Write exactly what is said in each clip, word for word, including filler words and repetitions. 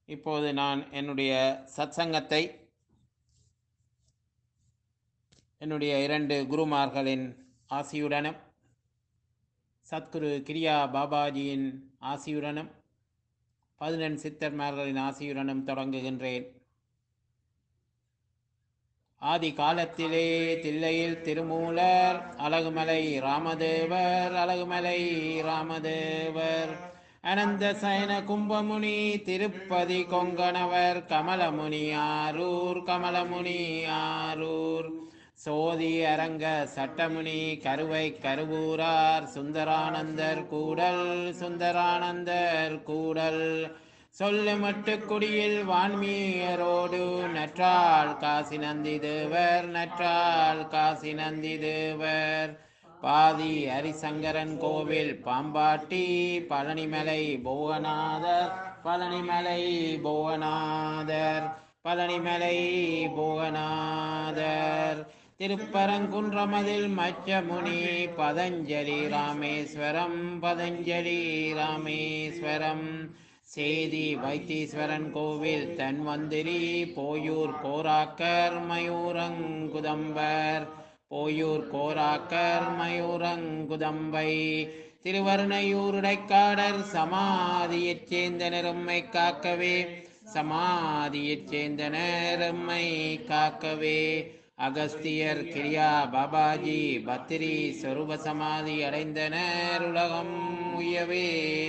இப்போது நான் என்னுடைய சத்சங்கத்தை என்னுடைய இரண்டு குருமார்களின் ஆசியுடனும் சத்குரு கிரியா பாபாஜியின் ஆசியுடனும் பதினெண் சித்தர்மார்களின் ஆசியுடனும் தொடங்குகின்றேன். ஆதி காலத்திலே தில்லையில் திருமூலர் அழகுமலை ராமதேவர் அழகுமலை ராமதேவர் அனந்த சயன கும்பமுனி திருப்பதி கொங்கணவர் கமலமுனி ஆரூர் கமலமுனி ஆரூர் சோதி அரங்க சட்டமுனி கருவை கருவூரார் சுந்தரானந்தர் கூடல் சுந்தரானந்தர் கூடல் சொல்லுமட்டு குடியில் வான்மீயரோடு நற்றாள் காசி நந்தி தேவர் நற்றாள் காசி நந்தி தேவர் பாதி ஹரிசங்கரன் கோவில் பாம்பாட்டி பழனிமலை போகநாதர் பழனிமலை போகநாதர் பழனிமலை போகநாதர் திருப்பரங்குன்றமதில் மச்சமுனி பதஞ்சலி ராமேஸ்வரம் பதஞ்சலி ராமேஸ்வரம் சேதி வைத்தீஸ்வரன் கோவில் தன்வந்திரி போயூர் கோராக்கர் மயூரங்குதம்பர் போயூர் கோராக்கர் மயூரங்குதம்பை திருவருணையூருடைக்காடர் சமாதியைச் சேர்ந்த நெரும்மை காக்கவே சமாதியைச் சேர்ந்த நெரும்மை காக்கவே அகஸ்தியர் கிரியா பாபாஜி பத்திரி சொரூப சமாதி அடைந்தனர் உலகம் உயவே.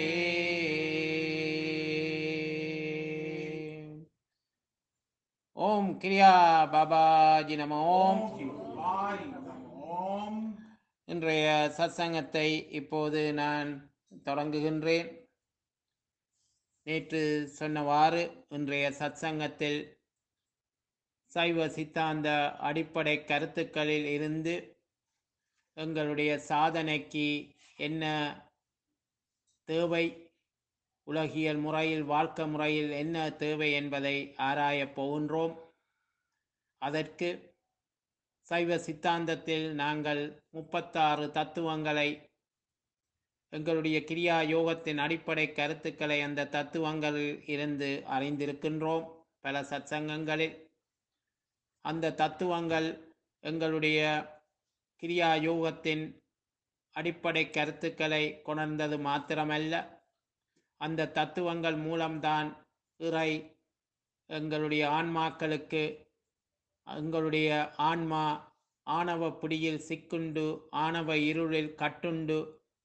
ஓம் கிரியா பாபாஜி நம ஓம். இன்றைய சத்சங்கத்தை இப்போது நான் தொடங்குகின்றேன். நேற்று சொன்னவாறு இன்றைய சத்சங்கத்தில் சைவ சித்தாந்த அடிப்படை கருத்துக்களில் இருந்து எங்களுடைய சாதனைக்கு என்ன தேவை, உலகியல் முறையில் வாழ்க்கை முறையில் என்ன தேவை என்பதை ஆராயப் போகின்றோம். அதற்கு சைவ சித்தாந்தத்தில் நாங்கள் முப்பத்தாறு தத்துவங்களை, எங்களுடைய கிரியா யோகத்தின் அடிப்படை கருத்துக்களை அந்த தத்துவங்களில் இருந்து அறிந்திருக்கின்றோம் பல சத்சங்கங்களில். அந்த தத்துவங்கள் எங்களுடைய கிரியா யோகத்தின் அடிப்படை கருத்துக்களை கொணர்ந்தது மாத்திரமல்ல, அந்த தத்துவங்கள் மூலம்தான் இறை எங்களுடைய ஆன்மாக்களுக்கு, எங்களுடைய ஆன்மா ஆணவ பிடியில் சிக்குண்டு ஆணவ இருளில் கட்டுண்டு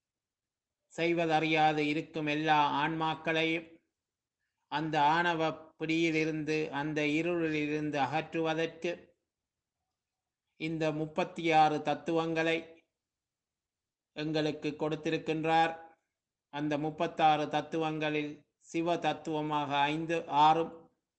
செய்வதறியாது இருக்கும் எல்லா ஆன்மாக்களையும் அந்த ஆணவ பிடியிலிருந்து அந்த இருளிலிருந்து அகற்றுவதற்கு இந்த முப்பத்தி ஆறு தத்துவங்களை எங்களுக்கு கொடுத்திருக்கின்றார். அந்த முப்பத்தாறு தத்துவங்களில் சிவ தத்துவமாக ஐந்து ஆறும்,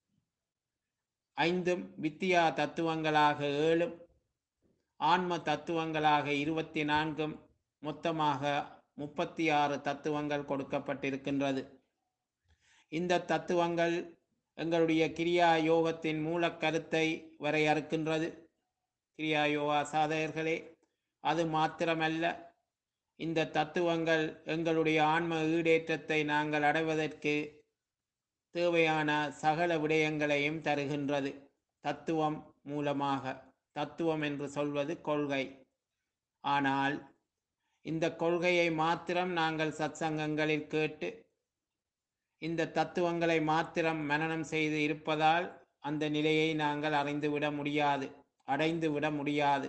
ஐந்தும் வித்தியா தத்துவங்களாக ஏழும், ஆன்ம தத்துவங்களாக இருபத்தி நான்கும், மொத்தமாக முப்பத்தி ஆறு தத்துவங்கள் கொடுக்கப்பட்டிருக்கின்றது. இந்த தத்துவங்கள் எங்களுடைய கிரியா யோகத்தின் மூலக்கருத்தை வரையறுக்கின்றது. கிரியா யோகா சாதகர்களே, அது மாத்திரமல்ல, இந்த தத்துவங்கள் எங்களுடைய ஆன்ம ஈடேற்றத்தை நாங்கள் அடைவதற்கு தேவையான சகல விடயங்களையும் தருகின்றது தத்துவம் மூலமாக. தத்துவம் என்று சொல்வது கொள்கை. ஆனால் இந்த கொள்கையை மாத்திரம் நாங்கள் சத்சங்கங்களில் கேட்டு இந்த தத்துவங்களை மாத்திரம் மனனம் செய்து இருப்பதால் அந்த நிலையை நாங்கள் அறிந்துவிட முடியாது, அடைந்து விட முடியாது.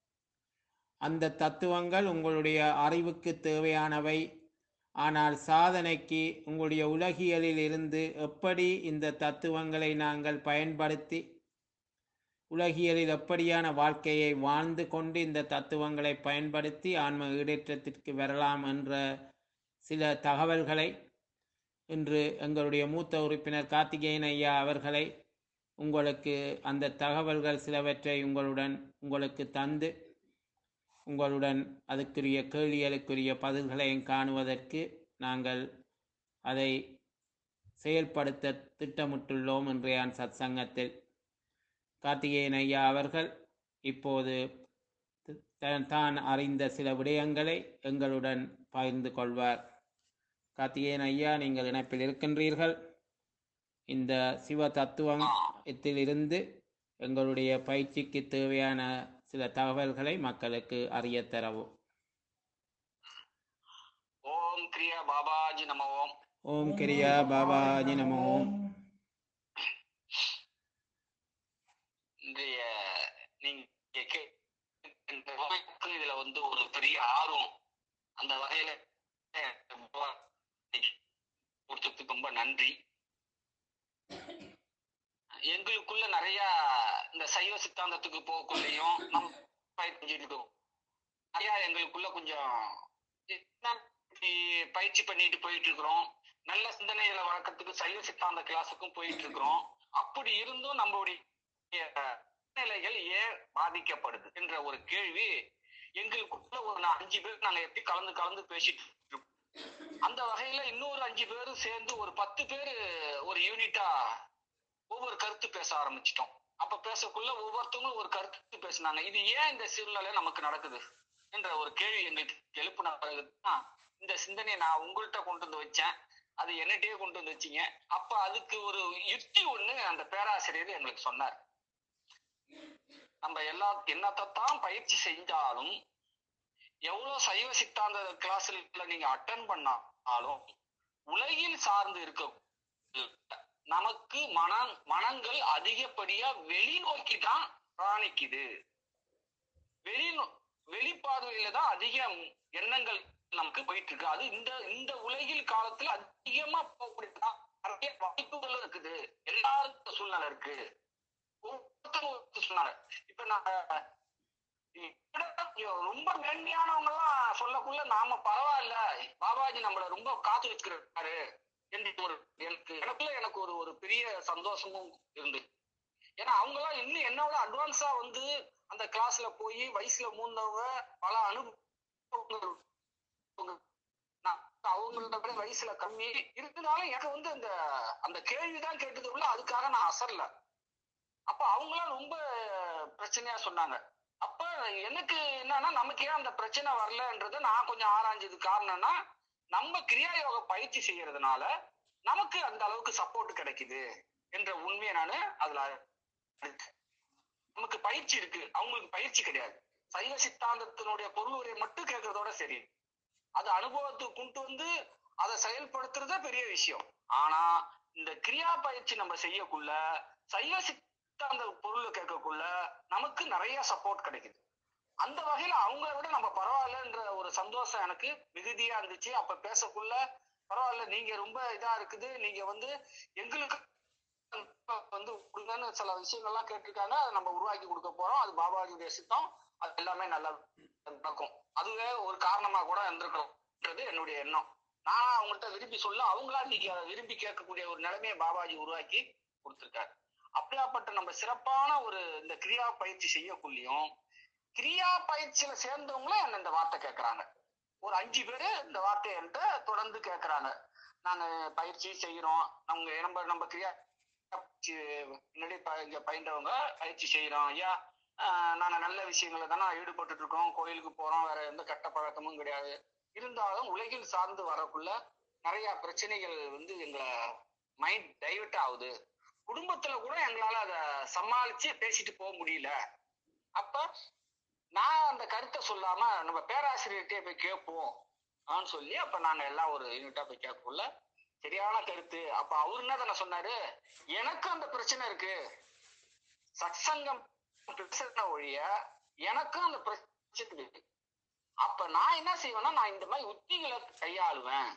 அந்த தத்துவங்கள் உங்களுடைய அறிவுக்கு தேவையானவை. ஆனால் சாதனைக்கு உங்களுடைய உலகியலில் இருந்து எப்படி இந்த தத்துவங்களை நாங்கள் பயன்படுத்தி உலகியலில் எப்படியான வாழ்க்கையை வாழ்ந்து கொண்டு இந்த தத்துவங்களை பயன்படுத்தி ஆன்ம ஈடேற்றத்திற்கு வரலாம் என்ற சில தகவல்களை இன்று எங்களுடைய மூத்த உறுப்பினர் கார்த்திகேயன் ஐயா அவர்களை உங்களுக்கு அந்த தகவல்கள் சிலவற்றை உங்களுடன் உங்களுக்கு தந்து உங்களுடன் அதுக்குரிய கேள்விகளுக்குரிய பதில்களையும் காணுவதற்கு நாங்கள் அதை செயல்படுத்த திட்டமிட்டுள்ளோம். இன்றைய சத்சங்கத்தில் கார்த்திகேயன் ஐயா அவர்கள் இப்போது தான் அறிந்த சில விடயங்களை எங்களுடன் பகிர்ந்து கொள்வார். கார்த்திகேயன் ஐயா, நீங்கள் இணைப்பில் இருக்கின்றீர்கள். இந்த சிவ ஆ தத்துவத்திலிருந்து எங்களுடைய பயிற்சிக்கு தேவையான சில தகவல்களை மக்களுக்கு அறிய தரவும். ஓம் கிரியா பாபாஜி நம ஓம். ஓம் கிரியா பாபாஜி நம ஓம். இன்றைய நீங்க கே- இந்த வகுப்புக்கு இதுல வந்து ஒரு பெரிய ஆர்வம், அந்த வகையில கொடுத்ததுக்கு ரொம்ப நன்றி. எங்களுக்குள்ள நிறைய இந்த சைவ சித்தாந்தத்துக்கு போகக்குள்ளேயும் நம்ம பயிற்சி இருக்கோம். நிறைய எங்களுக்குள்ள கொஞ்சம் என்ன இப்படி பயிற்சி பண்ணிட்டு போயிட்டு இருக்கிறோம். நல்ல சிந்தனைகளை வளர்க்கறதுக்கு சைவ சித்தாந்த கிளாஸுக்கும் போயிட்டு இருக்கிறோம். அப்படி இருந்தும் நம்மளுடைய நிலைகள் ஏன் பாதிக்கப்படுது என்ற ஒரு கேள்வி எங்களுக்குள்ள ஒரு நா- அஞ்சு பேர் நாங்க எப்படி கலந்து கலந்து பேசிட்டு இருக்கோம். அந்த வகையில இன்னொரு அஞ்சு பேரும் சேர்ந்து ஒரு பத்து பேரு ஒரு யூனிட்டா ஒவ்வொரு கருத்து பேச ஆரம்பிச்சிட்டோம். அப்ப பேசக்குள்ள ஒவ்வொருத்தவங்களும் ஒரு கருத்து பேசினாங்க. இது ஏன் இந்த சூழ்நிலை நமக்கு நடக்குது என்ற ஒரு கேள்வி எங்களுக்கு எழுப்பின பிறகுதான் இந்த சிந்தனையை நான் உங்கள்கிட்ட கொண்டு வந்து வச்சேன். அது என்னகிட்டயே கொண்டு வந்து வச்சீங்க. அப்ப அதுக்கு ஒரு யுக்தி ஒண்ணு அந்த பேராசிரியர் எங்களுக்கு சொன்னார். நம்ம எல்லா என்னத்தான் பயிற்சி செஞ்சாலும், எவ்வளவு சைவ சித்தாந்த கிளாஸ்ல நீங்க அட்டன் பண்ணாலும், உலகில் சார்ந்து இருக்க நமக்கு மன மனங்கள் அதிகப்படியா வெளிநோக்கி தான் பிராணிக்குது. வெளி வெளிப்பார்வையில தான் அதிக எண்ணங்கள் நமக்கு போயிட்டு இருக்கு. அது இந்த இந்த உலகில் காலத்துல அதிகமா போகக்கூடியதான் நிறைய வாய்ப்புகள் இருக்குது. எல்லாருக்கும் சூழ்நிலை இருக்கு. ஒவ்வொருத்தரும் சொன்னாங்க. இப்ப நான் ரொம்ப மேன்மையானவங்க எல்லாம் சொல்லக்குள்ள நாம பரவாயில்ல, பாபாஜி நம்மள ரொம்ப காத்து வச்சுக்கிறாரு என்று ஒரு எனக்கு எனக்குள்ள எனக்கு ஒரு ஒரு பெரிய சந்தோஷமும் இருந்து. ஏன்னா அவங்க எல்லாம் இன்னும் என்னோட அட்வான்ஸா வந்து அந்த கிளாஸ்ல போய் வயசுல மூந்தவங்க பல அனுபவங்கள் அவங்களோட விட வயசுல கம்மி இருந்தாலும் எனக்கு வந்து அந்த அந்த கேள்விதான் கேட்டதுக்குள்ள அதுக்காக நான் அசரல. அப்ப அவங்களாம் ரொம்ப பிரச்சனையா சொன்னாங்க. அப்ப எனக்கு என்னன்னா, நமக்கு ஏன் அந்த பிரச்சனை வரலன்றத நான் கொஞ்சம் ஆராய்ஞ்சது காரணம்னா, நம்ம கிரியா யோக பயிற்சி செய்யறதுனால நமக்கு அந்த அளவுக்கு சப்போர்ட் கிடைக்குது என்ற உண்மையை நானு அதுல நமக்கு பயிற்சி இருக்கு, அவங்களுக்கு பயிற்சி கிடையாது. சைவ சித்தாந்தத்தினுடைய பொருள் உரையை மட்டும் கேட்கறதோட சரி, அது அனுபவத்துக்கு கொண்டு வந்து அதை செயல்படுத்துறத பெரிய விஷயம். ஆனா இந்த கிரியா பயிற்சி நம்ம செய்யக்குள்ள சைவ சித்தாந்த பொருள் கேட்கக்குள்ள நமக்கு நிறைய சப்போர்ட் கிடைக்குது. அந்த வகையில அவங்கள விட நம்ம பரவாயில்லன்ற ஒரு சந்தோஷம் எனக்கு மிகுதியா இருந்துச்சு. அப்ப பேசக்குள்ள பரவாயில்ல, நீங்க ரொம்ப இதா இருக்குது, நீங்க வந்து எங்களுக்கு வந்து கொடுங்கன்னு சில விஷயங்கள்லாம் கேட்டிருக்காங்க, அதை நம்ம உருவாக்கி கொடுக்க போறோம். அது பாபாஜியுடைய சித்தம், அது எல்லாமே நல்லா நடக்கும். அதுவே ஒரு காரணமா கூட இருந்திருக்கணும்ன்றது என்னுடைய எண்ணம். நான் அவங்கள்ட்ட விரும்பி சொல்ல, அவங்களா இன்னைக்கு அதை விரும்பி கேட்கக்கூடிய ஒரு நிலைமையை பாபாஜி உருவாக்கி கொடுத்திருக்காரு. அப்படியாப்பட்ட நம்ம சிறப்பான ஒரு இந்த கிரியா பயிற்சி செய்யக்குள்ளையும் கிரியா பயிற்சியில சேர்ந்தவங்களும் என்ன இந்த வார்த்தை கேட்கறாங்க. ஒரு அஞ்சு பேரு இந்த வார்த்தையை என்கிட்ட தொடர்ந்து கேட்கறாங்க. நாங்க பயிற்சி செய்யறோம், நம்ம நம்ம நம்ம கிரியா முன்னாடி இங்க பயின்றவங்க பயிற்சி செய்யறோம் ஐயா, நாங்க நல்ல விஷயங்கள தானே ஈடுபட்டு இருக்கோம், கோயிலுக்கு போறோம், வேற எந்த கெட்ட பழக்கமும் கிடையாது. இருந்தாலும் உலகில் சார்ந்து வரக்குள்ள நிறைய பிரச்சனைகள் வந்து எங்களை மைண்ட் டைவர்ட் ஆகுது. குடும்பத்துல கூட எங்களால அதை சமாளிச்சு பேசிட்டு போக முடியல. அப்ப நான் அந்த கருத்தை சொல்லாம நம்ம பேராசிரியர்கிட்டே போய் கேட்போம் ஆன்னு சொல்லி, அப்ப நாங்க எல்லாம் ஒரு யூனிட்டா போய் கேட்கக்குள்ள சரியான கருத்து. அப்ப அவரு என்ன தானே சொன்னாரு, எனக்கு அந்த பிரச்சனை இருக்கு, சத்சங்கம் பிரச்சனை ஒழிய எனக்கும் அந்த பிரச்சனை இருக்கு. அப்ப நான் என்ன செய்வேன்னா, நான் இந்த மாதிரி உத்திகளை கையாளுவேன்,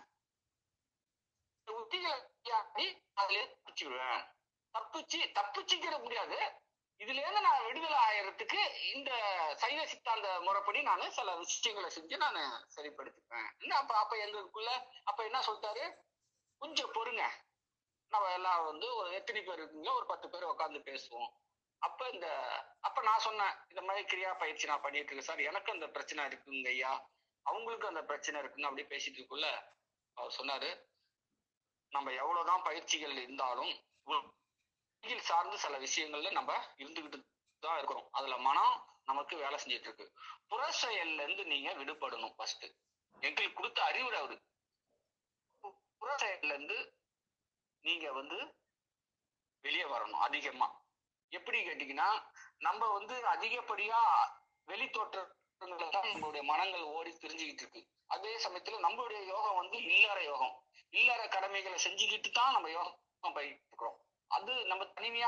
உத்திகளை கையாளி அதுல தப்பிச்சுடுவேன். தப்பிச்சு தப்பிச்சுக்கிற முடியாது, இதுல இருந்து நான் விடுதலை ஆயிரத்துக்கு இந்த சைவ சித்தாந்த முறைப்படி நான் சில விஷயங்களை செஞ்சு நான் சரிப்படுத்திப்பேன். அப்ப அப்ப எங்களுக்குள்ள அப்ப என்ன சொல்லிட்டாரு, கொஞ்சம் பொறுங்க, நம்ம எல்லாம் வந்து ஒரு எத்தனை பேர் இருக்குங்களோ ஒரு பத்து பேர் உட்காந்து பேசுவோம். அப்ப இந்த அப்ப நான் சொன்னேன், இந்த மாதிரி கிரியா பயிற்சி நான் பண்ணிட்டு இருக்கேன் சார், எனக்கு அந்த பிரச்சனை இருக்குங்க ஐயா, அவங்களுக்கும் அந்த பிரச்சனை இருக்குன்னு அப்படி பேசிட்டு இருக்குள்ள அவர் சொன்னாரு, நம்ம எவ்வளவுதான் பயிற்சிகள் இருந்தாலும் சார்ந்து சில விஷயங்கள்ல நம்ம இருந்துகிட்டு தான் இருக்கிறோம். அதுல மனம் நமக்கு வேலை செஞ்சிட்டு இருக்கு. புற செயல்ல இருந்து நீங்க விடுபடணும். ஃபர்ஸ்ட் எங்களுக்கு கொடுத்த அறிவுரை அவரு, புற செயல்ல இருந்து நீங்க வந்து வெளியே வரணும் அதிகமா. எப்படி கேட்டீங்கன்னா, நம்ம வந்து அதிகப்படியா வெளி தோற்றங்களை தான் நம்மளுடைய மனங்கள் ஓடி தெரிஞ்சுக்கிட்டு இருக்கு. அதே சமயத்துல நம்மளுடைய யோகம் வந்து இல்லற யோகம். இல்லற கடமைகளை செஞ்சுக்கிட்டு தான் நம்ம யோகம் பயிட்டு இருக்கிறோம். அது நம்ம தனிமையா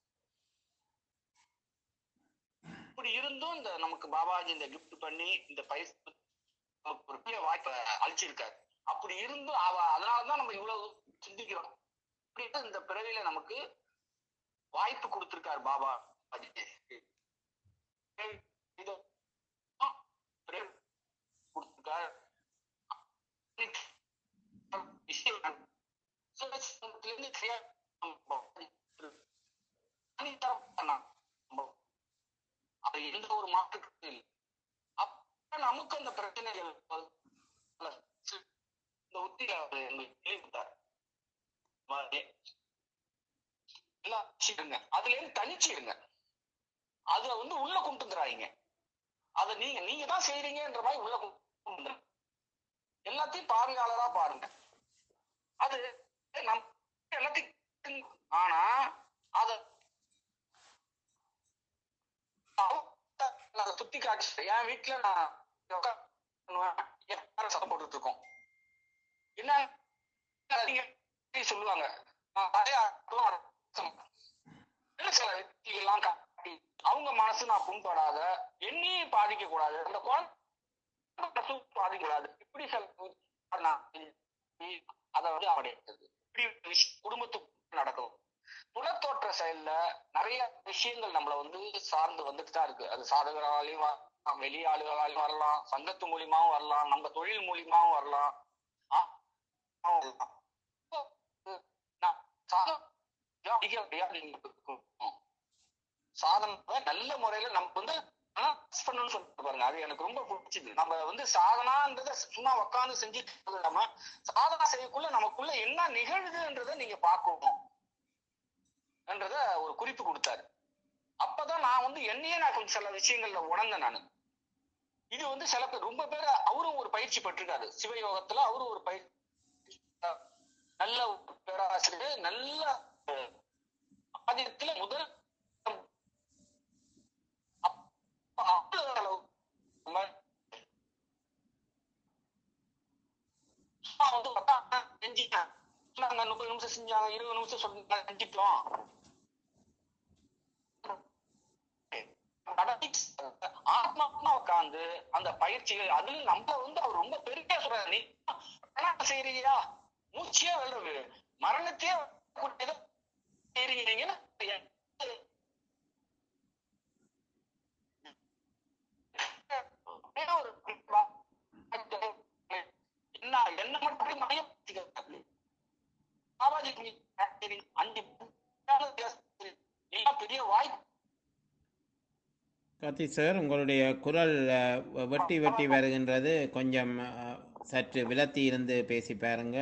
இப்படி இருந்தும் இந்த நமக்கு பாபாஜி இந்த கிஃப்ட் பண்ணி இந்த பயிற்சி ஒரு பெரிய வாய்ப்பை அளிச்சிருக்காரு. அப்படி இருந்தும் அவ அதனாலதான் நம்ம இவ்வளவு சிந்திக்கிறோம். இந்த பிறவியில நமக்கு வாய்ப்பு கொடுத்திருக்காரு பாபா கொடுத்திருக்காரு. அது எந்த ஒரு மாற்றுக்கு அப்ப நமக்கு அந்த பிரச்சனைகள் இந்த உத்தியை தெளிவித்தார். அதுல இருந்து தனிச்சு இருங்க. அத வந்து உள்ள கொண்டு வந்துறாங்க. அத நீங்க நீங்க தான் செய்றீங்கன்ற மாதிரி உள்ள கொண்டு எல்லாத்தையும் பார்வையாளரா பாருங்க. அது நம் எல்லாத்தையும் ஆனா அத சுத்தி காட்டு. என் வீட்டுல நான் சத்தம் போட்டுட்டு இருக்கோம். என்ன சொல்லுவாங்க சில வெற்றிகள்லாம் காட்டி அவங்க மனசு நான் புண்படாத என்னையும் பாதிக்க கூடாது, அந்த குழந்தை பாதிக்க கூடாது, இப்படி சில அதை வந்து அவடையது இப்படி குடும்பத்துக்கு நடக்கும். புலத்தோற்ற செயல்ல நிறைய விஷயங்கள் நம்மள வந்து சார்ந்து வந்துட்டு தான் இருக்கு. அது சாதகராலையும் வரலாம், வெளி ஆளுகளாலையும் வரலாம், சங்கத்து மூலியமாவும் வரலாம், நம்ம தொழில் மூலியமாவும் வரலாம். சாதனை நல்ல முறையில நம்ம வந்து சொல்லிட்டு பாருங்க. அது எனக்கு ரொம்ப பிடிச்சது. நம்ம வந்து சாதனான்றத சும்மா உட்காந்து செஞ்சுட்டு இல்லாம சாதனா செய்யக்குள்ள நமக்குள்ள என்ன நிகழ்வுன்றத நீங்க பார்க்கணும் என்றத ஒரு குறிப்பு கொடுத்தாரு. அப்பதான் நான் வந்து என்னையே நான் கொஞ்சம் சில விஷயங்கள்ல உணர்ந்தேன். நானு இது வந்து சில பேர் ரொம்ப பேர் அவரும் ஒரு பயிற்சி பெற்றிருக்காரு சிவயோகத்துல. அவரும் ஒரு பயிற்சி நல்ல பேராசிரியர், நல்ல ஆதிக்கத்துல முதல் முப்பது நிமிஷம் செஞ்சாங்க, இருபது நிமிஷம் சொன்னாங்க, செஞ்சிட்டோம். ஆத்மாத்மா உட்காந்து அந்த பயிற்சிகள் அதுல நம்ம வந்து அவர் ரொம்ப பெருமையா சொல்றாரு. நீ செய்யறீங்களா மூச்சியே வெல்றது மரணத்தையே செய்றீங்க. என்ன என்ன மட்டும் பாபாஜி அஞ்சு பெரிய வாய்ப்பு. கார்த்தி சார், உங்களுடைய குரல் வெட்டி வெட்டி வருகின்றது. கொஞ்சம் சற்று விலத்தி இருந்து பேசி பாருங்க.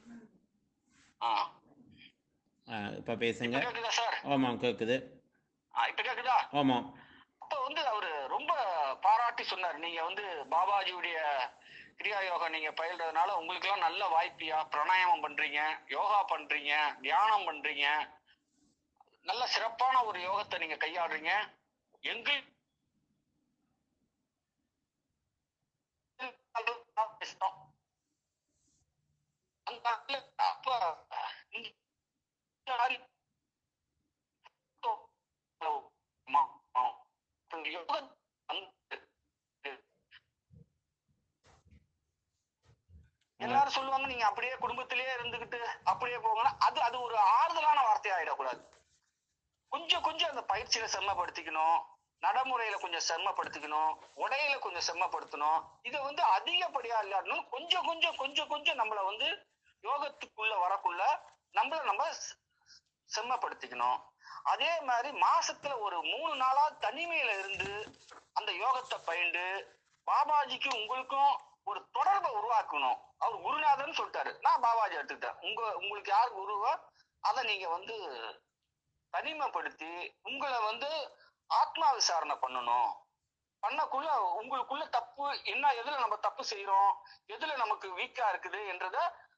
இப்ப பேசுங்க. ஆமாம் கேக்குது. இப்ப கேக்குதா? ஆமாம். அப்ப வந்து அவரு ரொம்ப பாராட்டி சொன்னார், நீங்க வந்து பாபாஜியுடைய கிரியா யோகா நீங்க பயில்றதுனால உங்களுக்கு எல்லாம் நல்ல வாய்ப்பியா. பிராணாயாமம் பண்றீங்க, யோகா பண்றீங்க, தியானம் பண்றீங்க, நல்ல சிறப்பான ஒரு யோகத்தை நீங்க கையாடுறீங்க. எங்க அப்ப எல்லாரும் சொல்லுவாங்க நீங்க அப்படியே குடும்பத்திலேயே இருந்துகிட்டு அப்படியே போங்கன்னா அது அது ஒரு ஆறுதலான வார்த்தை ஆயிடக்கூடாது. கொஞ்சம் கொஞ்சம் அந்த பயிற்சியில செம்மப்படுத்திக்கணும், நடைமுறையில கொஞ்சம் செம்மப்படுத்திக்கணும், உடையில கொஞ்சம் செம்மப்படுத்தணும். இதை வந்து அதிகப்படியா இல்லாட்டணும். கொஞ்சம் கொஞ்சம் கொஞ்சம் கொஞ்சம் நம்மள வந்து யோகத்துக்குள்ள வரக்குள்ள நம்மள நம்ம செம்மப்படுத்திக்கணும். அதே மாதிரி மாசத்துல ஒரு மூணு நாளா தனிமையில இருந்து அந்த யோகத்தை பயின்று பாபாஜிக்கு உங்களுக்கும் ஒரு தொடர்பை உருவாக்கணும். அவர் குருநாதன் சொல்லிட்டாரு, நான் பாபாஜி எடுத்துக்கிட்டேன். உங்க உங்களுக்கு யார் குருவோ அதை நீங்க வந்து தனிமைப்படுத்தி உங்களை வந்து ஆத்மா விசாரணை பண்ணணும். பண்ணக்குள்ள உங்களுக்குள்ள தப்பு என்ன, எதுல நம்ம தப்பு செய்யறோம், எதுல நமக்கு வீக்கா இருக்குது என்றத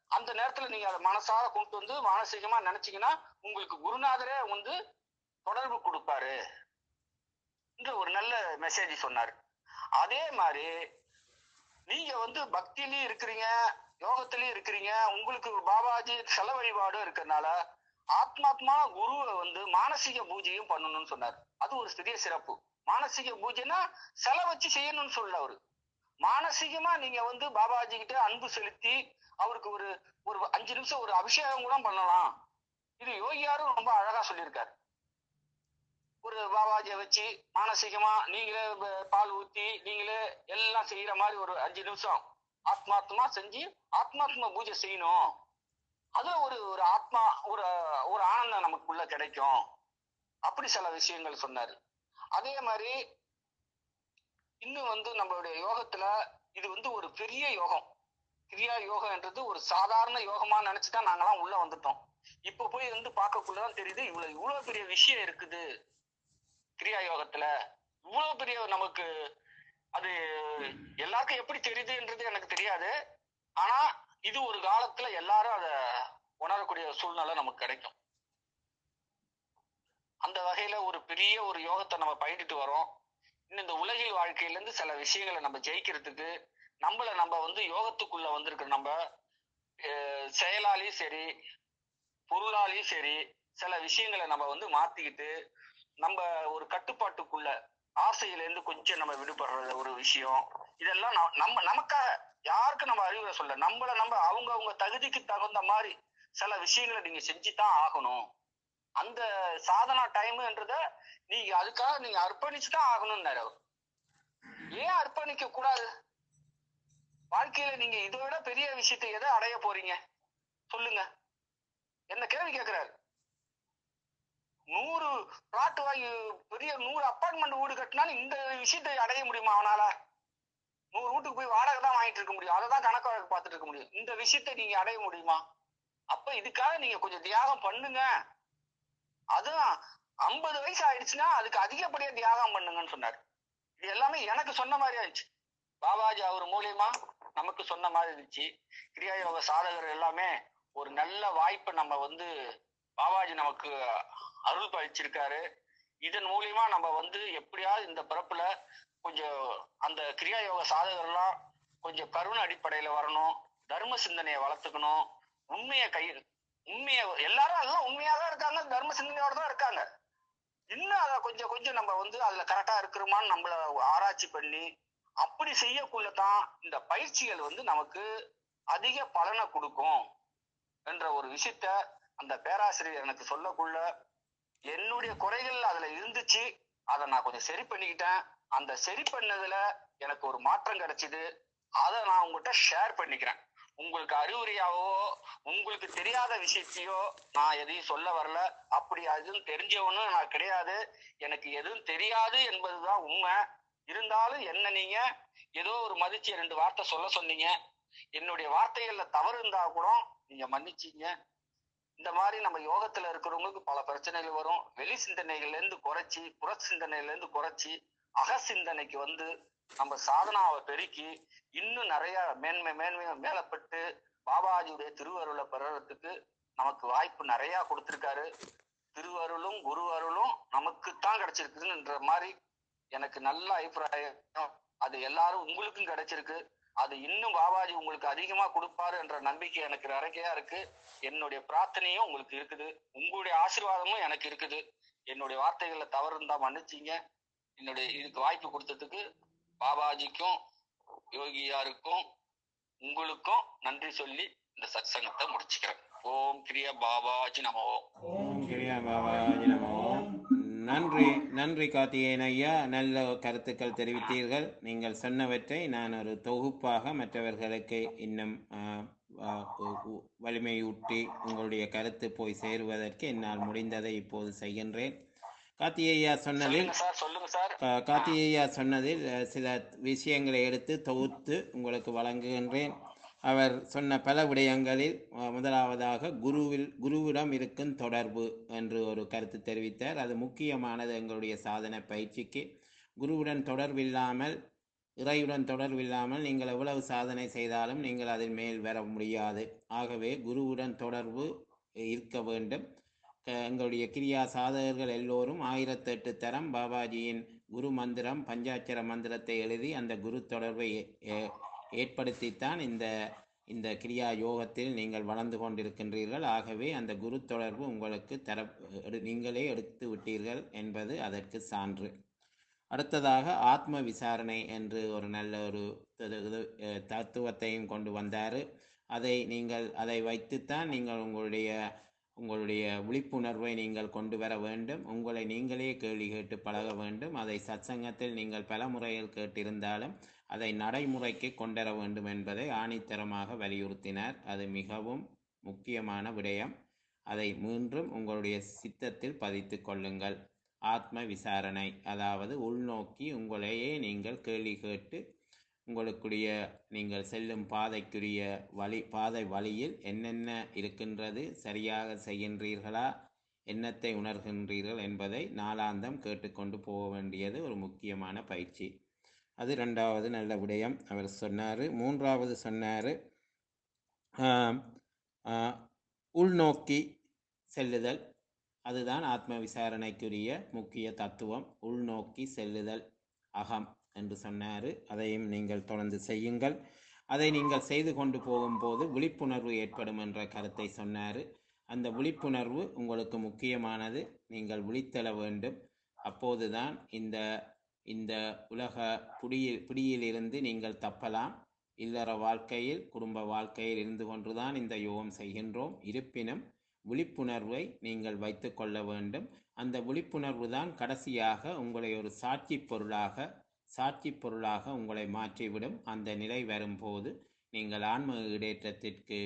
அந்த நேரத்துல நீங்க அதை மனசார கொண்டு வந்து மானசீகமா நினைச்சீங்கன்னா உங்களுக்கு குருநாதரே வந்து தொடர்பு கொடுப்பாரு என்ற ஒரு நல்ல மெசேஜ் சொன்னாரு. அதே மாதிரி நீங்க வந்து பக்தியிலயும் இருக்கிறீங்க, யோகத்திலயும் இருக்கிறீங்க, உங்களுக்கு பாபாஜி செல வழிபாடும் இருக்கிறதுனால ஆத்மாத்மா குருவை வந்து மானசீக பூஜையும் பண்ணணும்னு சொன்னார். அது ஒரு சிறிய சிறப்பு. மானசீக பூஜைனா செல வச்சு செய்யணும்னு சொல்ல அவரு. மானசீகமா நீங்க வந்து பாபாஜி கிட்ட அன்பு செலுத்தி அவருக்கு ஒரு ஒரு அஞ்சு நிமிஷம் ஒரு அபிஷேகம் கூட பண்ணலாம். இது யோகியாரும் ரொம்ப அழகா சொல்லியிருக்காரு. ஒரு பாபாஜியை வச்சு மானசீகமா நீங்களே பால் ஊத்தி நீங்களே எல்லாம் செய்யற மாதிரி ஒரு அஞ்சு நிமிஷம் ஆத்மாத்மா செஞ்சு ஆத்மாத்மா பூஜை செய்யணும். அதுல ஒரு ஒரு ஆத்மா ஒரு ஒரு ஆனந்தம் நமக்குள்ள கிடைக்கும். அப்படி சில விஷயங்கள் சொன்னாரு. அதே மாதிரி இன்னும் வந்து நம்மளுடைய யோகத்துல இது வந்து ஒரு பெரிய யோகம். கிரியா யோகம்ன்றது ஒரு சாதாரண யோகமா நினைச்சுதான் நாங்கெல்லாம் உள்ள வந்துட்டோம். இப்ப போய் வந்து பார்க்கக்குள்ளதான் தெரியுது இவ்வளவு இவ்வளவு பெரிய விஷயம் இருக்குது கிரியா யோகத்துல. இவ்வளவு பெரிய நமக்கு அது எல்லாருக்கும் எப்படி தெரியுதுன்றது எனக்கு தெரியாது. ஆனா இது ஒரு காலத்துல எல்லாரும் அத உணரக்கூடிய சூழ்நிலை நமக்கு கிடைக்கும். அந்த வகையில ஒரு பெரிய ஒரு யோகத்தை நம்ம பயிரிட்டு வரோம். இன்னும் இந்த உலகில் வாழ்க்கையில இருந்து சில விஷயங்களை நம்ம ஜெயிக்கிறதுக்கு நம்மள நம்ம வந்து யோகத்துக்குள்ள வந்திருக்கிற நம்ம செயலாலையும் சரி பொருளாலையும் சரி சில விஷயங்களை நம்ம வந்து மாத்திக்கிட்டு நம்ம ஒரு கட்டுப்பாட்டுக்குள்ள ஆசையில இருந்து கொஞ்சம் நம்ம விடுபடுற ஒரு விஷயம். இதெல்லாம் நம்ம நமக்காக யாருக்கும் நம்ம அறிவுரை சொல்ல, நம்மள நம்ம அவங்க அவங்க தகுதிக்கு தகுந்த மாதிரி சில விஷயங்களை நீங்க செஞ்சுதான் ஆகணும். அந்த சாதனா டைம்ன்றத நீங்க அதுக்காக நீங்க அர்ப்பணிச்சுதான் ஆகணும்னாரு. ஏன் அர்ப்பணிக்க கூடாது? வாழ்க்கையில நீங்க இதை விட பெரிய விஷயத்தை எதை அடைய போறீங்க சொல்லுங்க. என்ன கேள்வி கேட்கிறாரு. நூறு பிளாட் வாங்கி பெரிய நூறு அப்பார்ட்மெண்ட் வீடு கட்டினாலும் இந்த விஷயத்தை அடைய முடியுமா அவனால? நூறு வீட்டுக்கு போய் வாடகை தான் வாங்கிட்டு இருக்க முடியும், அதை தான் கணக்கு வழக்கு பார்த்துட்டு இருக்க முடியும். இந்த விஷயத்தை நீங்க அடைய முடியுமா? அப்ப இதுக்காக நீங்க கொஞ்சம் தியாகம் பண்ணுங்க. அதுவும் ஐம்பது வயசு ஆயிடுச்சுன்னா அதுக்கு அதிகப்படியா தியாகம் பண்ணுங்கன்னு சொன்னாரு. இது எல்லாமே எனக்கு சொன்ன மாதிரி ஆயிடுச்சு. பாபாஜி அவர் மூலியமா நமக்கு சொன்ன மாதிரி இருந்துச்சு. கிரியா யோக சாதகர் எல்லாமே ஒரு நல்ல வாய்ப்பை நம்ம வந்து பாபாஜி நமக்கு அருள் பழிச்சிருக்காரு. இதன் மூலியமா நம்ம வந்து எப்படியாவது இந்த பிறப்புல கொஞ்சம் அந்த கிரியா யோக சாதகர்லாம் கொஞ்சம் கருணை அடிப்படையில வரணும், தர்ம சிந்தனையை வளர்த்துக்கணும், உண்மையை கை உண்மையை எல்லாரும் எல்லாம் உண்மையாதான் இருக்காங்க, தர்ம சிந்தனையோட தான் இருக்காங்க. இன்னும் அதை கொஞ்சம் கொஞ்சம் நம்ம வந்து அதுல கரெக்டா இருக்கிறோமான்னு நம்மள ஆராய்ச்சி பண்ணி அப்படி செய்யக்குள்ளதான் இந்த பயிற்சிகள் வந்து நமக்கு அதிக பலனை கொடுக்கும் என்ற ஒரு விஷயத்த அந்த பேராசிரியர் எனக்கு சொல்லக்குள்ள என்னுடைய குறைகள் அதுல இருந்துச்சு. அதை நான் கொஞ்சம் சரி பண்ணிக்கிட்டேன். அந்த சரி பண்ணதுல எனக்கு ஒரு மாற்றம் கிடைச்சிது. அதை நான் உங்ககிட்ட ஷேர் பண்ணிக்கிறேன். உங்களுக்கு அறிவுரையாவோ உங்களுக்கு தெரியாத விஷயத்தையோ நான் எதையும் சொல்ல வரல. அப்படி எதுவும் தெரிஞ்சவனும் நான் கிடையாது. எனக்கு எதுவும் தெரியாது என்பதுதான் உண்மை. இருந்தாலும் என்ன நீங்க ஏதோ ஒரு மதிச்சு ரெண்டு வார்த்தை சொல்ல சொன்னீங்க. என்னுடைய வார்த்தைகள்ல தவறு இருந்தா கூட நீங்க மன்னிச்சீங்க. இந்த மாதிரி நம்ம யோகத்துல இருக்கிறவங்களுக்கு பல பிரச்சனைகள் வரும். வெளி சிந்தனைகள்ல இருந்து குறைச்சி புற சிந்தனையில இருந்து குறைச்சி அக சிந்தனைக்கு வந்து நம்ம சாதனாவை பெருக்கி இன்னும் நிறைய மேன்மை மேன்மையை மேலப்பட்டு பாபாஜியுடைய திருவருளை பெறறதுக்கு நமக்கு வாய்ப்பு நிறைய கொடுத்திருக்காரு. திருவருளும் குரு அருளும் நமக்குத்தான் கிடைச்சிருக்குதுன்ற மாதிரி எனக்கு நல்ல அபிப்பிராயம். அது எல்லாரும் உங்களுக்கும் கிடைச்சிருக்கு. அது இன்னும் பாபாஜி உங்களுக்கு அதிகமா கொடுப்பாரு என்ற நம்பிக்கை எனக்கு நிறையா இருக்கு. என்னுடைய பிரார்த்தனையும் உங்களுக்கு இருக்குது, உங்களுடைய ஆசீர்வாதமும் எனக்கு இருக்குது. என்னுடைய வார்த்தைகள்ல தவறு இருந்தா மன்னிச்சிங்க. என்னுடைய இதுக்கு வாய்ப்பு கொடுத்ததுக்கு பாபாஜிக்கும் யோகியாருக்கும் உங்களுக்கும் நன்றி சொல்லி இந்த சத்சங்கத்தை முடிச்சுக்கிறேன். ஓம் கிரியா பாபாஜி நமோ. ஓம் கிரியா பாபாஜி நமோ. நன்றி நன்றி கார்த்திகேயன் ஐயா, நல்ல கருத்துக்கள் தெரிவித்தீர்கள். நீங்கள் சொன்னவற்றை நான் ஒரு தொகுப்பாக மற்றவர்களுக்கு இன்னும் வலிமையூட்டி உங்களுடைய கருத்து போய் சேருவதற்கு என்னால் முடிந்ததை இப்போது செய்கின்றேன். கார்த்திகேயா சொன்னதில் கார்த்திகேயா சொன்னதில் சில விஷயங்களை எடுத்து தொகுத்து உங்களுக்கு வழங்குகின்றேன். அவர் சொன்ன பல விடயங்களில் முதலாவதாக குருவில் குருவிடம் இருக்கும் தொடர்பு என்று ஒரு கருத்து தெரிவித்தார். அது முக்கியமானது எங்களுடைய சாதன பயிற்சிக்கு. குருவுடன் தொடர்பில்லாமல் இறையுடன் தொடர்பில்லாமல் நீங்கள் எவ்வளவு சாதனை செய்தாலும் நீங்கள் அதில் மேல் வர முடியாது. ஆகவே குருவுடன் தொடர்பு இருக்க வேண்டும். க- எங்களுடைய கிரியா சாதகர்கள் எல்லோரும் ஆயிரத்தெட்டு தரம் பாபாஜியின் குரு மந்திரம் பஞ்சாட்சர மந்திரத்தை எழுதி அந்த குரு தொடர்பை ஏ- ஏ- ஏற்படுத்தித்தான் இந்த இந்த கிரியா யோகத்தில் நீங்கள் வளர்ந்து கொண்டிருக்கின்றீர்கள். ஆகவே அந்த குரு தொடர்பு உங்களுக்கு தர எடு- நீங்களே எடுத்து விட்டீர்கள் என்பது அதற்கு சான்று. அடுத்ததாக ஆத்ம விசாரணை என்று ஒரு நல்ல ஒரு இது- இது, அஹ், தத்துவத்தையும் கொண்டு வந்தார். அதை நீங்கள் அதை வைத்துத்தான் நீங்கள் உங்களுடைய உங்களுடைய விழிப்புணர்வை நீங்கள் கொண்டு வர வேண்டும். உங்களை நீங்களே கேள்வி கேட்டு பழக வேண்டும். அதை சத்சங்கத்தில் நீங்கள் பல முறையில் கேட்டிருந்தாலும் அதை நடைமுறைக்கு கொண்டு வர வேண்டும் என்பதை ஆணித்தரமாக வலியுறுத்தினார். அது மிகவும் முக்கியமான விடயம். அதை மீண்டும் உங்களுடைய சித்தத்தில் பதித்து கொள்ளுங்கள். ஆத்ம விசாரணை, அதாவது உள்நோக்கி உங்களையே நீங்கள் கேள்வி கேட்டு உங்களுக்குரிய நீங்கள் செல்லும் பாதைக்குரிய வழி பாதை வழியில் என்னென்ன இருக்கின்றது, சரியாக செய்கின்றீர்களா, என்னத்தை உணர்கின்றீர்கள் என்பதை நாளாந்தம் கேட்டுக்கொண்டு போக வேண்டியது ஒரு முக்கியமான பயிற்சி. அது ரெண்டாவது நல்ல விடயம் அவர் சொன்னார். மூன்றாவது சொன்னார் உள்நோக்கி செல்லுதல். அதுதான் ஆத்ம விசாரணைக்குரிய முக்கிய தத்துவம். உள்நோக்கி செல்லுதல், அகம் என்று சொன்னார். அதையும் நீங்கள் தொடர்ந்து செய்யுங்கள். அதை நீங்கள் செய்து கொண்டு போகும்போது விழிப்புணர்வு ஏற்படும் என்ற கருத்தை சொன்னார். அந்த விழிப்புணர்வு உங்களுக்கு முக்கியமானது. நீங்கள் விழித்தெழ வேண்டும். அப்போதுதான் இந்த இந்த உலக பிடியில் பிடியிலிருந்து நீங்கள் தப்பலாம். இல்லற வாழ்க்கையில் குடும்ப வாழ்க்கையில் இருந்து கொண்டுதான் இந்த யோகம் செய்கின்றோம். இருப்பினும் விழிப்புணர்வை நீங்கள் வைத்து கொள்ள வேண்டும். அந்த விழிப்புணர்வு தான் கடைசியாக உங்களை ஒரு சாட்சி பொருளாக சாட்சி பொருளாக உங்களை மாற்றிவிடும். அந்த நிலை வரும்போது நீங்கள் ஆன்ம இடேற்றத்திற்கு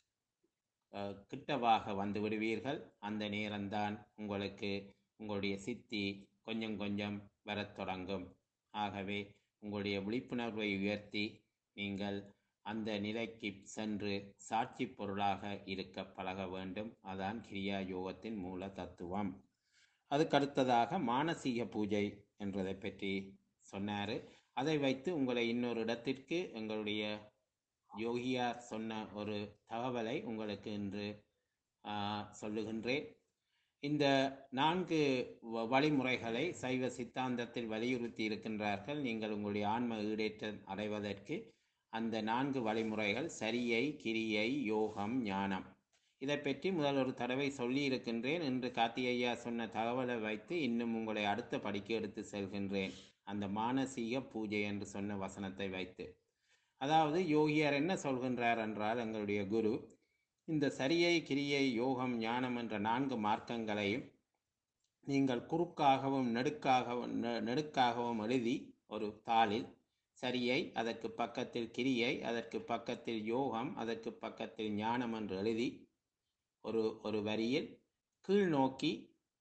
அஹ், கிட்டவாக வந்து விடுவீர்கள். அந்த நேரம்தான் உங்களுக்கு உங்களுடைய சித்தி கொஞ்சம் கொஞ்சம் வரத் தொடங்கும். ஆகவே உங்களுடைய விழிப்புணர்வை உயர்த்தி நீங்கள் அந்த நிலைக்கு சென்று சாட்சி பொருளாக இருக்க பழக வேண்டும். அதான் கிரியா யோகத்தின் மூல தத்துவம். அதுக்கடுத்ததாக மானசீக பூஜை என்றதை பற்றி சொன்னார். அதை வைத்து உங்களை இன்னொரு இடத்திற்கு எங்களுடைய யோகியார் சொன்ன ஒரு தகவலை உங்களுக்கு இன்று ஆஹ், சொல்லுகின்றேன். இந்த நான்கு வ- வழிமுறைகளை சைவ சித்தாந்தத்தில் வலியுறுத்தி இருக்கின்றார்கள். நீங்கள் உங்களுடைய ஆன்ம ஈடேற்றம் அடைவதற்கு அந்த நான்கு வழிமுறைகள் சரியை, கிரியை, யோகம், ஞானம். இதை பற்றி முதல் ஒரு தடவை சொல்லி இருக்கின்றேன். இன்று கார்த்திகையா சொன்ன தகவலை வைத்து இன்னும் உங்களை அடுத்த படிக்கு எடுத்து செல்கின்றேன். அந்த மானசீக பூஜை என்று சொன்ன வசனத்தை வைத்து, அதாவது யோகியார் என்ன சொல்கின்றார் என்றால், எங்களுடைய குரு இந்த சரியை, கிரியை, யோகம், ஞானம் என்ற நான்கு மார்க்கங்களையும் நீங்கள் குறுக்காகவும் நெடுக்காகவும் நெ- நெடுக்காகவும் எழுதி ஒரு தாளில், சரியை அதற்கு பக்கத்தில் கிரியை, அதற்கு பக்கத்தில் யோகம், அதற்கு பக்கத்தில் ஞானம் என்று எழுதி ஒரு ஒரு வரியில் கீழ் நோக்கி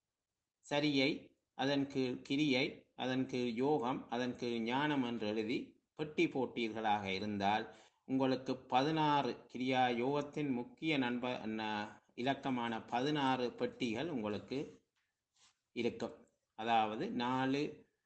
சரியை, அதன் கீழ் கிரியை, அதன் கீழ் யோகம், அதன் கீழ் ஞானம் என்று எழுதி பெட்டி போட்டீர்களாக இருந்தால் உங்களுக்கு பதினாறு கிரியா யோகத்தின் முக்கிய நண்ப ந- இலக்கமான பதினாறு பெட்டிகள் உங்களுக்கு இருக்கும். அதாவது நாலு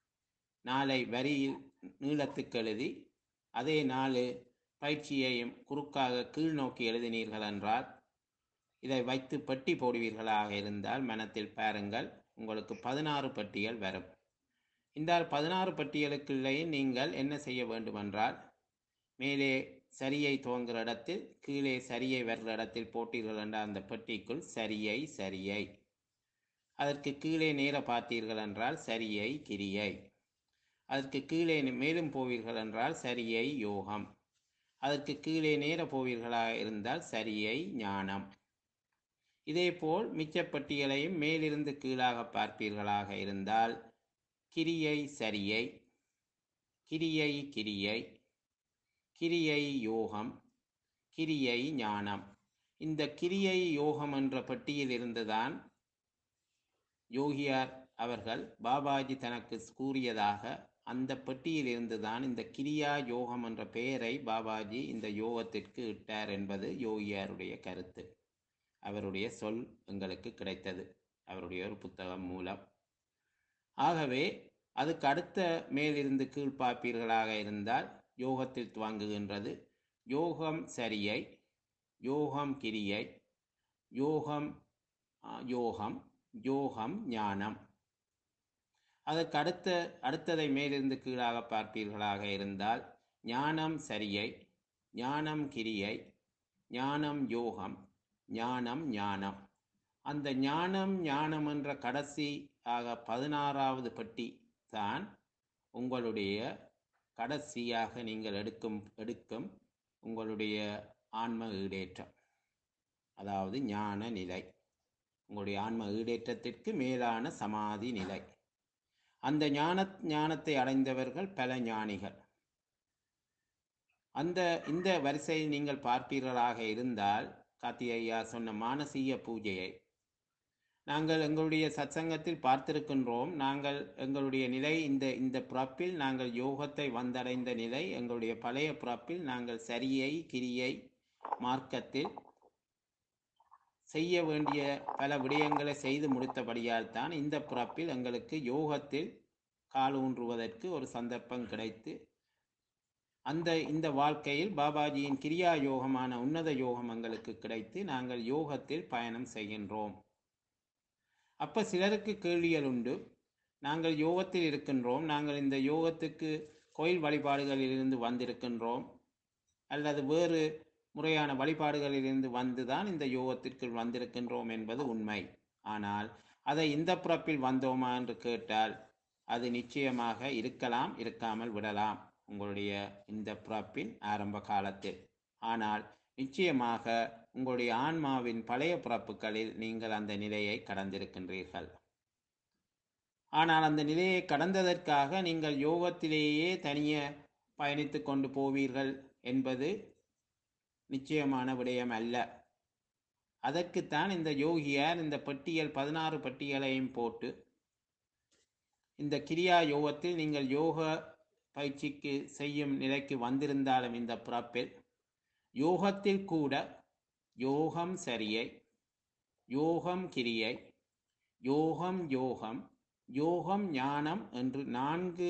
நாளை வரியில் நீளத்துக்கு எழுதி அதே நாலு பயிற்சியையும் குறுக்காக கீழ் நோக்கி எழுதினீர்கள் என்றால், இதை வைத்து பெட்டி போடுவீர்களாக இருந்தால் மனத்தில் பாருங்கள், உங்களுக்கு பதினாறு பெட்டிகள் வரும். இந்த பதினாறு பெட்டிகளுக்குள்ளேயே நீங்கள் என்ன செய்ய வேண்டுமென்றால், மேலே சரியை துவங்குகிற இடத்தில் கீழே சரியை வர்ற இடத்தில் போட்டீர்கள் என்றால் அந்த பெட்டிக்குள் சரியை சரியை, அதற்கு கீழே நேர பார்த்தீர்கள் என்றால் சரியை கிரியை, அதற்கு கீழே மேலும் போவீர்கள் என்றால் சரியை யோகம், அதற்கு கீழே நேர போவீர்களாக இருந்தால் சரியை ஞானம். இதேபோல் மிச்சப்பட்டியலையும் மேலிருந்து கீழாக பார்ப்பீர்களாக இருந்தால் கிரியை சரியை, கிரியை கிரியை, கிரியை யோகம், கிரியை ஞானம். இந்த கிரியை யோகம் என்ற பெட்டியில் இருந்துதான் யோகியார் அவர்கள் பாபாஜி தனக்கு கூறியதாக, அந்த பெட்டியில் இருந்துதான் இந்த கிரியா யோகம் என்ற பெயரை பாபாஜி இந்த யோகத்திற்கு இட்டார் என்பது யோகியாருடைய கருத்து. அவருடைய சொல் எங்களுக்கு கிடைத்தது அவருடைய ஒரு புத்தகம் மூலம். ஆகவே அதுக்கு அடுத்த மேலிருந்து கீழ் பார்ப்பீர்களாக இருந்தால் யோகத்தில் துவங்குகின்றது. யோகம் சரியை, யோகம் கிரியை, யோகம் யோகம் யோகம் ஞானம். அதற்கு அடுத்த அடுத்ததை மேலிருந்து கீழாக பார்ப்பீர்களாக இருந்தால் ஞானம் சரியை, ஞானம் கிரியை, ஞானம் யோகம், ஞானம் ஞானம். அந்த ஞானம் ஞானம் என்ற கடைசி ஆக பதினாறாவது பெட்டி தான் உங்களுடைய கடைசியாக நீங்கள் எடுக்கும் எடுக்கும் உங்களுடைய ஆன்ம ஈடேற்றம், அதாவது ஞான நிலை. உங்களுடைய ஆன்ம ஈடேற்றத்திற்கு மேலான சமாதி நிலை. அந்த ஞான ஞானத்தை அடைந்தவர்கள் பல ஞானிகள். அந்த இந்த வரிசையில் நீங்கள் பார்ப்பீர்களாக இருந்தால் கார்த்திகையா சொன்ன மானசீக பூஜையை நாங்கள் எங்களுடைய சத்சங்கத்தில் பார்த்திருக்கின்றோம். நாங்கள் எங்களுடைய நிலை இந்த இந்த பிறப்பில் நாங்கள் யோகத்தை வந்தடைந்த நிலை. எங்களுடைய பழைய பிறப்பில் நாங்கள் சரியை கிரியை மார்க்கத்தில் செய்ய வேண்டிய பல விடயங்களை செய்து முடித்தபடியால் தான் இந்த பிறப்பில் எங்களுக்கு யோகத்தில் கால் ஊன்றுவதற்கு ஒரு சந்தர்ப்பம் கிடைத்து அந்த இந்த வாழ்க்கையில் பாபாஜியின் கிரியா யோகமான உன்னத யோகம் எங்களுக்கு கிடைத்து நாங்கள் யோகத்தில் பயணம் செய்கின்றோம். அப்ப சிலருக்கு கேள்விகள் உண்டு. நாங்கள் யோகத்தில் இருக்கின்றோம், நாங்கள் இந்த யோகத்துக்கு கோயில் வழிபாடுகளிலிருந்து வந்திருக்கின்றோம் அல்லது வேறு முறையான வழிபாடுகளிலிருந்து வந்துதான் இந்த யோகத்திற்குள் வந்திருக்கின்றோம் என்பது உண்மை. ஆனால் அதை இந்த பிறப்பில் வந்தோமா என்று கேட்டால் அது நிச்சயமாக இருக்கலாம், இருக்காமல் விடலாம் உங்களுடைய இந்த பிறப்பின் ஆரம்ப காலத்தில். ஆனால் நிச்சயமாக உங்களுடைய ஆன்மாவின் பழைய பிறப்புகளில் நீங்கள் அந்த நிலையை கடந்திருக்கின்றீர்கள். ஆனால் அந்த நிலையை கடந்ததற்காக நீங்கள் யோகத்திலேயே தனியே பயணித்து கொண்டு போவீர்கள் என்பது நிச்சயமான விடயம் அல்ல. அதற்குத்தான் இந்த யோகியார் இந்த பட்டியல் பதினாறு பட்டியலையும் போட்டு இந்த கிரியா யோகத்தில் நீங்கள் யோக பயிற்சிக்கு செய்யும் நிலைக்கு வந்திருந்தாலும் இந்த பிறப்பில் யோகத்தில் கூட யோகம் சரியை, யோகம் கிரியை, யோகம் யோகம், யோகம் ஞானம் என்று நான்கு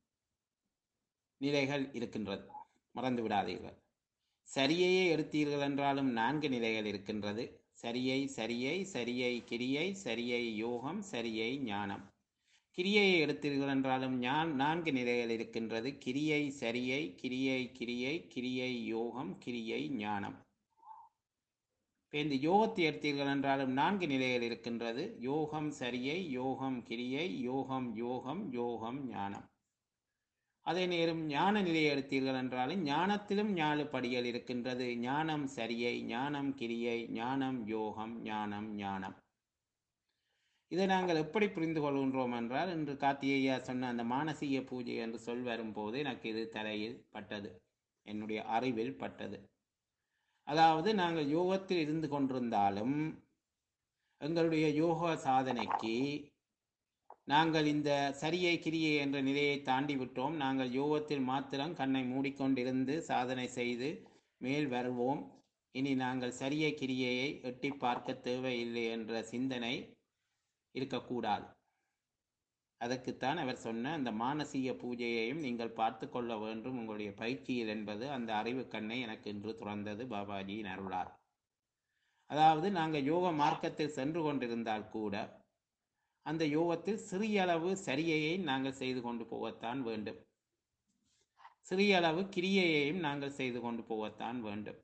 நிலைகள் இருக்கின்றது. மறந்து விடாதீர்கள். சரியையே எடுத்தீர்கள் என்றாலும் நான்கு நிலைகள் இருக்கின்றது. சரியை சரியை, சரியை கிரியை, சரியை யோகம், சரியை ஞானம். கிரியையை எடுத்தீர்கள் என்றாலும் ஞான் நான்கு நிலைகள் இருக்கின்றது. கிரியை சரியை, கிரியை கிரியை, கிரியை யோகம், கிரியை ஞானம். இந்த யோகத்தை எடுத்தீர்கள் என்றாலும் நான்கு நிலைகள் இருக்கின்றது. யோகம் சரியை, யோகம் கிரியை, யோகம் யோகம், யோகம் ஞானம். அதே நேரம் ஞான நிலையை எடுத்தீர்கள் என்றாலும் ஞானத்திலும் நாலு படிகள் இருக்கின்றது. ஞானம் சரியை, ஞானம் கிரியை, ஞானம் யோகம், ஞானம் ஞானம். இதை நாங்கள் எப்படி புரிந்து கொள்கின்றோம் என்றால், இன்று கார்த்திகையா சொன்ன அந்த மானசீக பூஜை என்று சொல் வரும்போது எனக்கு இது தலையில் பட்டது, என்னுடைய அறிவில் பட்டது. அதாவது நாங்கள் யோகத்தில் இருந்து கொண்டிருந்தாலும் எங்களுடைய யோக சாதனைக்கு நாங்கள் இந்த சரியை கிரியை என்ற நிலையை தாண்டி விட்டோம். நாங்கள் யோகத்தில் மாத்திரம் கண்ணை மூடிக்கொண்டிருந்து சாதனை செய்து மேல் வருவோம். இனி நாங்கள் சரியை கிரியையை எட்டி பார்க்க தேவையில்லை என்ற சிந்தனை இருக்கக்கூடாது. அதற்குத்தான் அவர் சொன்ன அந்த மானசீக பூஜையையும் நீங்கள் பார்த்து கொள்ள வேண்டும் உங்களுடைய பயிற்சியில் என்பது அந்த அறிவு கண்ணை எனக்கு இன்று துறந்தது பாபாஜியின் அருளார். அதாவது நாங்கள் யோக மார்க்கத்தில் சென்று கொண்டிருந்தால் கூட அந்த யோகத்தில் சிறிய அளவு சரியையை நாங்கள் செய்து கொண்டு போகத்தான் வேண்டும். சிறிய அளவு கிரியையையும் நாங்கள் செய்து கொண்டு போகத்தான் வேண்டும்.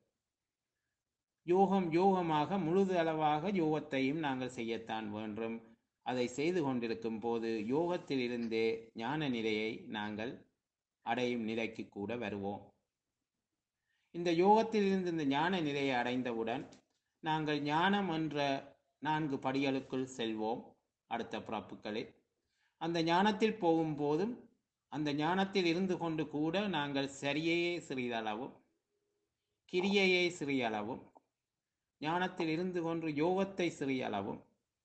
யோகம் யோகமாக முழுது அளவாக யோகத்தையும் நாங்கள் செய்யத்தான் வேண்டும். அதை செய்து கொண்டிருக்கும் போது யோகத்தில் இருந்தே ஞான நிலையை நாங்கள் அடையும் நிலைக்கு கூட வருவோம். இந்த யோகத்தில் இருந்து இந்த ஞான நிலையை அடைந்தவுடன் நாங்கள் ஞானம் என்ற நான்கு படிகளுக்குள் செல்வோம். அடுத்த பிறப்புகளில் அந்த ஞானத்தில் போகும்போதும் அந்த ஞானத்தில் இருந்து கொண்டு கூட நாங்கள் சரியையே சிறிதளவும் கிரியையை சிறிய அளவும் ஞானத்தில் இருந்து கொண்டு யோகத்தை சிறிய அளவும்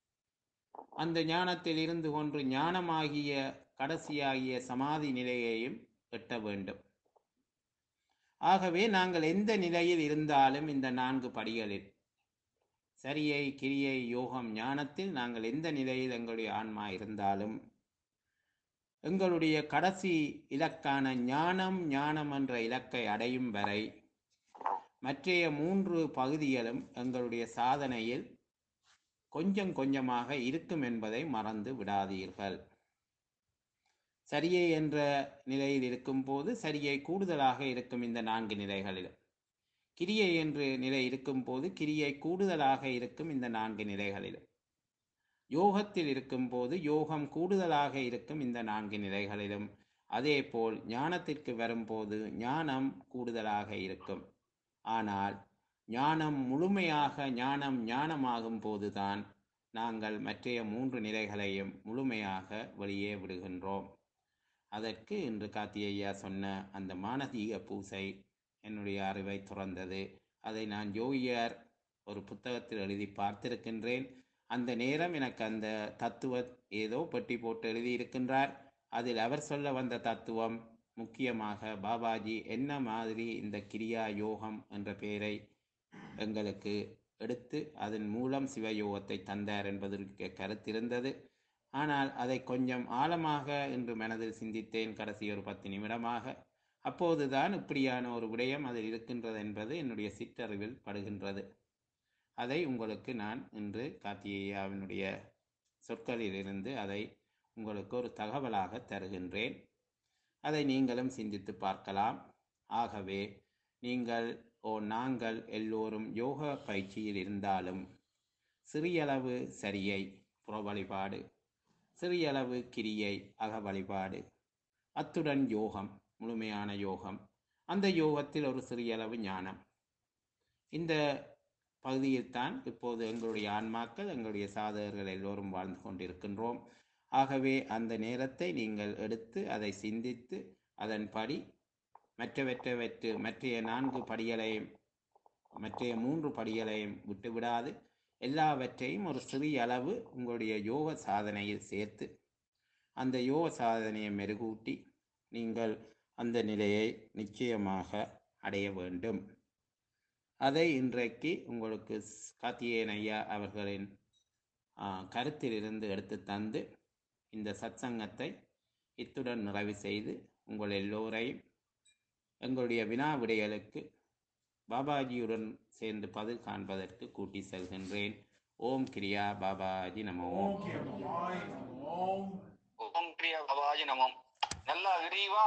அந்த ஞானத்தில் இருந்து கொண்டு ஞானமாகிய கடைசியாகிய சமாதி நிலையையும் எட்ட வேண்டும். ஆகவே நாங்கள் எந்த நிலையில் இருந்தாலும் இந்த நான்கு படிகளில் சரியை கிரியை யோகம் ஞானத்தில் நாங்கள் எந்த நிலையில் எங்களுடைய ஆன்மா இருந்தாலும் எங்களுடைய கடைசி இலக்கான ஞானம் ஞானம் என்ற இலக்கை அடையும் வரை மற்றைய மூன்று பகுதிகளும் எங்களுடைய சாதனையில் கொஞ்சம் கொஞ்சமாக இருக்கும் என்பதை மறந்து விடாதீர்கள். சரியை என்ற நிலையில் இருக்கும்போது சரியை கூடுதலாக இருக்கும் இந்த நான்கு நிலைகளிலும். கிரியை என்று நிலை இருக்கும்போது கிரியை கூடுதலாக இருக்கும் இந்த நான்கு நிலைகளிலும். யோகத்தில் இருக்கும்போது யோகம் கூடுதலாக இருக்கும் இந்த நான்கு நிலைகளிலும். அதே போல் ஞானத்திற்கு வரும்போது ஞானம் கூடுதலாக இருக்கும். ஆனால் ஞானம் முழுமையாக ஞானம் ஞானமாகும் போதுதான் நாங்கள் மற்றைய மூன்று நிலைகளையும் முழுமையாக வெளியே விடுகின்றோம். அதற்கு இன்று கார்த்திகையா சொன்ன அந்த மானசீக பூசை என்னுடைய அறிவை துறந்தது. அதை நான் யோகியார் ஒரு புத்தகத்தில் எழுதி பார்த்திருக்கின்றேன். அந்த நேரம் எனக்கு அந்த தத்துவ ஏதோ பெட்டி போட்டு எழுதியிருக்கின்றார். அதில் அவர் சொல்ல வந்த தத்துவம் முக்கியமாக பாபாஜி என்ன மாதிரி இந்த கிரியா யோகம் என்ற பெயரை எங்களுக்கு எடுத்து அதன் மூலம் சிவயோகத்தை தந்தார் என்பதற்கு கருத்திருந்தது. ஆனால் அதை கொஞ்சம் ஆழமாக இன்று மனதில் சிந்தித்தேன் கடைசி ஒரு பத்து நிமிடமாக. அப்போதுதான் இப்படியான ஒரு விடயம் அதில் இருக்கின்றது என்பது என்னுடைய சிற்றறிவில் படுகின்றது. அதை உங்களுக்கு நான் இன்று கார்த்திகேயாவினுடைய சொற்களிலிருந்து அதை உங்களுக்கு ஒரு தகவலாக தருகின்றேன். அதை நீங்களும் சிந்தித்து பார்க்கலாம். ஆகவே நீங்கள் ஓ நாங்கள் எல்லோரும் யோகா பயிற்சியில் இருந்தாலும் சிறியளவு சரியை புற வழிபாடு, சிறியளவு கிரியை அக வழிபாடு, அத்துடன் யோகம் முழுமையான யோகம், அந்த யோகத்தில் ஒரு சிறியளவு ஞானம், இந்த பகுதியில்தான் இப்போது எங்களுடைய ஆன்மாக்கள் எங்களுடைய சாதகர்கள் எல்லோரும் வாழ்ந்து கொண்டிருக்கின்றோம். ஆகவே அந்த நேரத்தை நீங்கள் எடுத்து அதை சிந்தித்து அதன்படி மற்றவற்றவற்று மற்றைய நான்கு படிகளையும் மற்றைய மூன்று படிகளையும் விட்டுவிடாது எல்லாவற்றையும் ஒரு சிறிய அளவு உங்களுடைய யோக சாதனையில் சேர்த்து அந்த யோக சாதனையை மெருகூட்டி நீங்கள் அந்த நிலையை நிச்சயமாக அடைய வேண்டும். அதை இன்றைக்கு உங்களுக்கு கார்த்திகேயன் ஐயா அவர்களின் கருத்திலிருந்து எடுத்து தந்து இந்த சத்சங்கத்தை இத்துடன் நிறைவு செய்து உங்கள் எல்லோரையும் எங்களுடைய வினா விடைகளுக்கு பாபாஜியுடன் சேர்ந்து பதில் காண்பதற்கு கூட்டி செல்கின்றேன். ஓம் கிரியா பாபாஜி நமோ. ஓம் கிரியா பாபாஜி நமோ. நல்லா விரிவா